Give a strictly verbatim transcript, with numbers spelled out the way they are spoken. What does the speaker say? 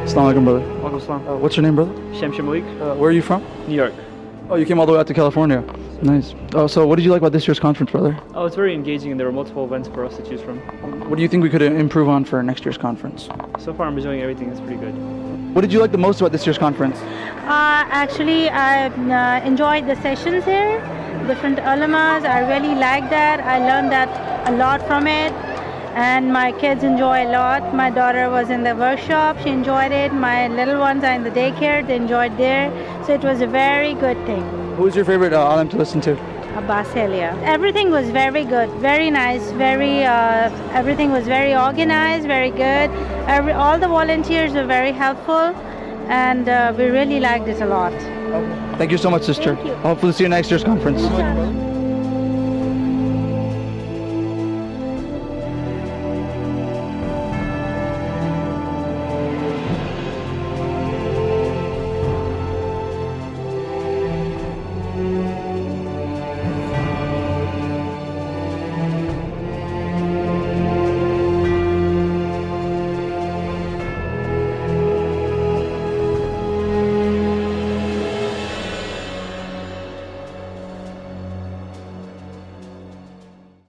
Assalamu alaikum, brother. Walaikum salam. Uh, what's your name, brother? Shamshir Malik, Uh, where are you from? New York. Oh, you came all the way out to California. Nice. Oh, so what did you like about this year's conference, brother? Oh, it's very engaging and there were multiple events for us to choose from. What do you think we could improve on for next year's conference? So far I'm enjoying everything, it's pretty good. What did you like the most about this year's conference? Uh, actually, I uh, enjoyed the sessions here, different ulamas. I really like that. I learned that a lot from it, and my kids enjoy a lot. My daughter was in the workshop, she enjoyed it. My little ones are in the daycare, they enjoyed there. So it was a very good thing. Who was your favorite uh, alim to listen to? Abbas Elia. Everything was very good, very nice, very, uh, everything was very organized, very good. Every, all the volunteers were very helpful, and uh, we really liked it a lot. Thank you so much, sister. Thank you. Hopefully see you next year's conference. Inshallah.